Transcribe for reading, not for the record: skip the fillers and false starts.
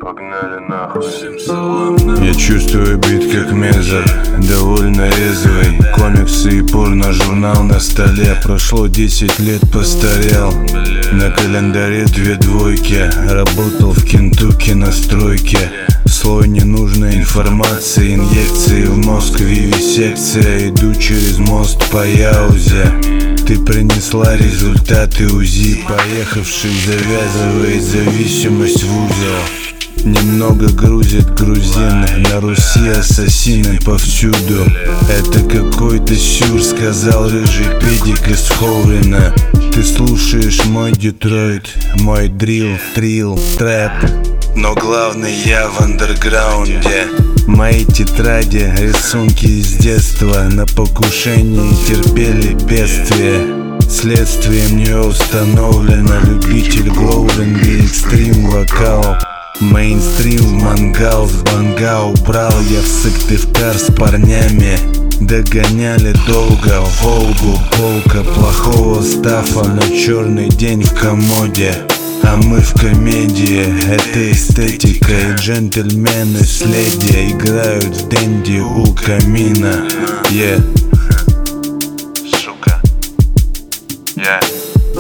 Погнали нахуй. Я чувствую бит как мезер, довольно резвый. Комиксы и порно-журнал на столе. Прошло 10 лет, постарел. На календаре 2 двойки. Работал в Кентукки на стройке. Слой ненужной информации, инъекции в мозг, вивисекция. Иду через мост по Яузе. Ты принесла результаты УЗИ. Поехавший завязывает зависимость в узел. Немного грузит грузин. На Руси ассасины повсюду. Это какой-то сюр, сказал рыжий педик из Ховрина. Ты слушаешь мой Детройт, мой дрил, трил, трэп. Но главный я в андерграунде. Мои тетради, рисунки из детства. На покушении терпели бедствие. Следствием не установлено. Любитель глоуринга, экстрим вокал. Мейнстрим, мангал с банга убрал я в Сыктывкар с парнями. Догоняли долго Волгу, полка плохого стафа, но черный день в комоде. А мы в комедии, это эстетика. И джентльмены с леди играют в дэнди у камина.